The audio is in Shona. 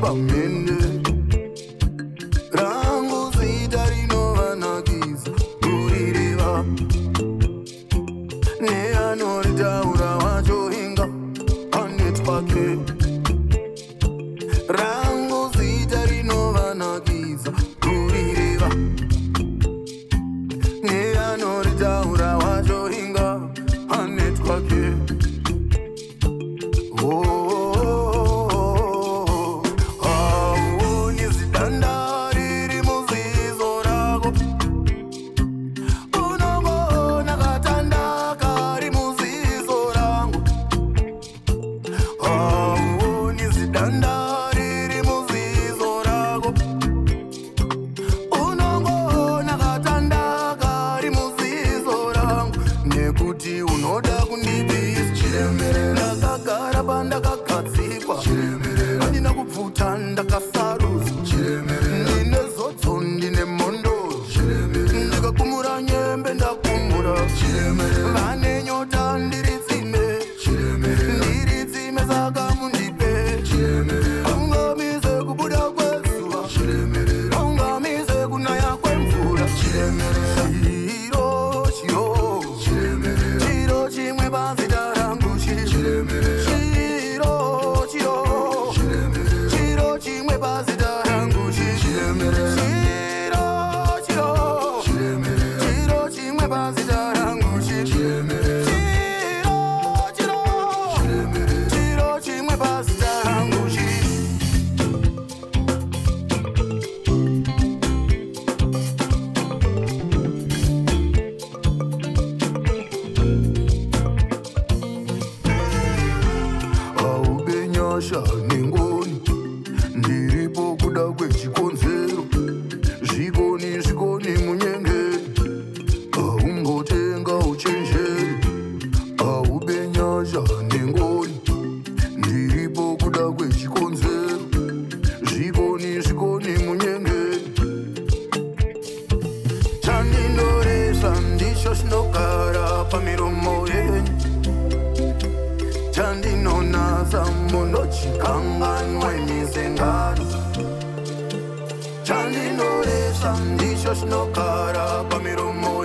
pamene rangu zita rinovanakisa kurireva neanoritaura wacho inga anetwake rangu zita rinovanakisa kurireva neanoritaura wacho inga anetwake nekuti unoda kundibisa ndakagara pandakagadzikwa handina kubvuta ndakasaruza ndine zodzo ndine mondo ndikakumura nyembe ndakumura vane nyota ndiri tsime saka mundipe aungamise kubuda kwezuva aungamise kunaya kwemvura chimwe pazita rangu chiro chimwe pazita rangu chiro chimwe pazita rangu chiro chimwe pazita rangu nyasha nengoni ndiripo kuda kwechikonzero zvikoni munyengeri aumbotenga uchenjeri aube nyasha nengoni ndiripo kuda kwechikonzero zvikoni munyengeri chandindoresa ndicho chinogara pamiromo yenyu chandinonasa munochikanganwe misengano chandinoresa ndicho chinogara pamiromo